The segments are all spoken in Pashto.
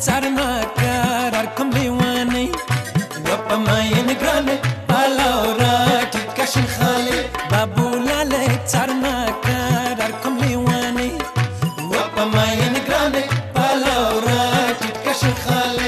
څارنه قرار کوم لیوانی و په ماین ګرانه پالاورا ټیټ کشن خاله بابو لاله څارنه قرار کوم لیوانی و په ماین ګرانه پالاورا ټیټ کشن خاله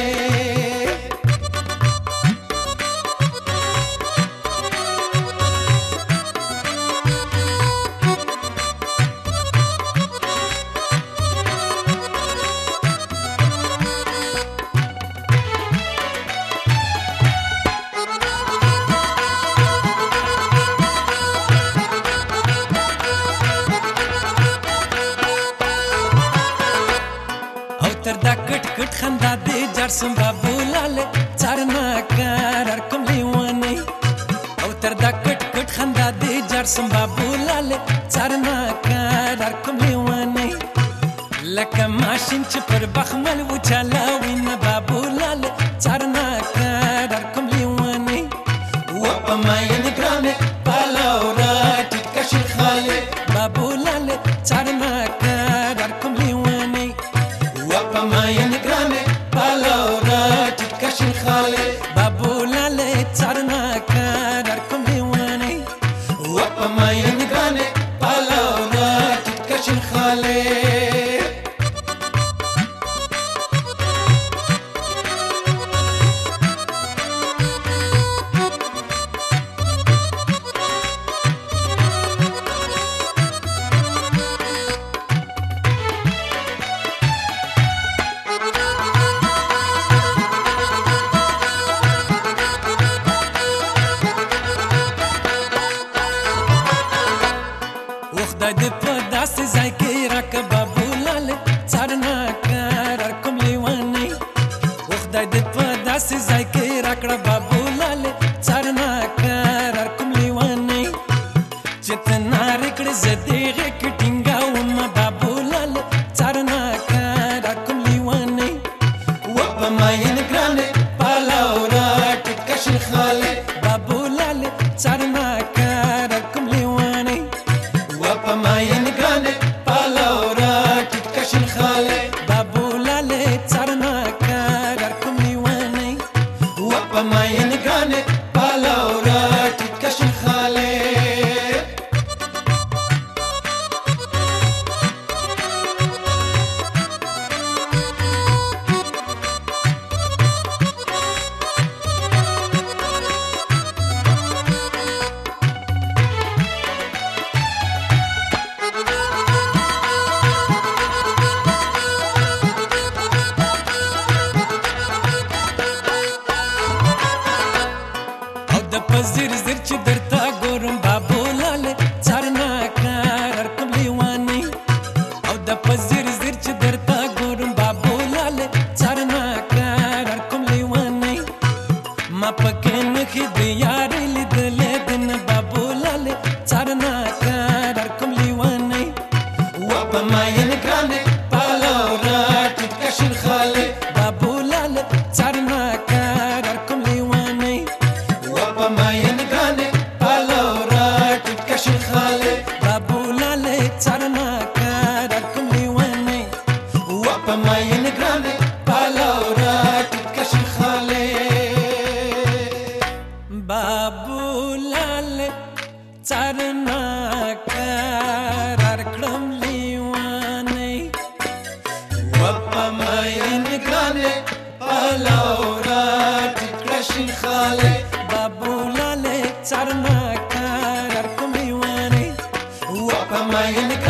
تر دا کټ کټ خندا دې جړ سم بابو لاله څارنه قرار کوم لیوانی او تر دا کټ کټ خندا دې جړ سم بابو لاله څارنه قرار کوم لیوانی لکه ماشین چې پر بخمل و چلاوي نه بابو لاله څارنه قرار کوم لیوانی و په ماین ګرانه پالاورا ټیټ کشن خاله بابو لاله څارنه قرار کوم لیوانی په ماین ګرانه پالاورا ټیټ کشن خاله بابو لاله څارنه قرار کوم لیوانی و په ماین ګرانه پالاورا ټیټ کشن خاله خدای دې په داسې ځای کې راکړه بابو لاله څارنه قرار کوم لیوانی خدای دې په داسې ځای کې راکړه بابو لاله څارنه قرار کوم لیوانی چې ته نارې کړې زه دې غېږ کې ټینګاوم بابو لاله څارنه قرار کوم لیوانی و په ماین ګرانه پالاورا ټیټ کشن خاله بابو لاله څارنه قرار کوم لیوانی په ماین ګرانه پالاورا ټیټ کشن خاله بابو لاله څارنه قرار کوم لیوانی و په ماین ګرانه پالاورا ټیټ کشن خاله زیر زیر چې درته ګورم بابو لاله څارنه قرار کوم لیوانی او د پزیر زیر چې درته ګورم بابو لاله څارنه قرار کوم لیوانی ما پکې نخې د یارې لیدلې د نه بابو لاله څارنه قرار کوم لیوانی و په ماین ګرانه پالاورا ټیټ کشن خاله بابو لاله څارنه قرار کوم لیوانی په ماین ګرانه پالاورا ټیټ کشن خاله بابو لاله څارنه قرار کوم لیوانی و په ماین ګرانه پالاورا ټیټ کشن خاله بابو لاله څارنه قرار کړم لیوانی و په ماین ګرانه پالاورا ټیټ کشن خاله بابو لاله څارنه قرار کوم لیوانی و په ماین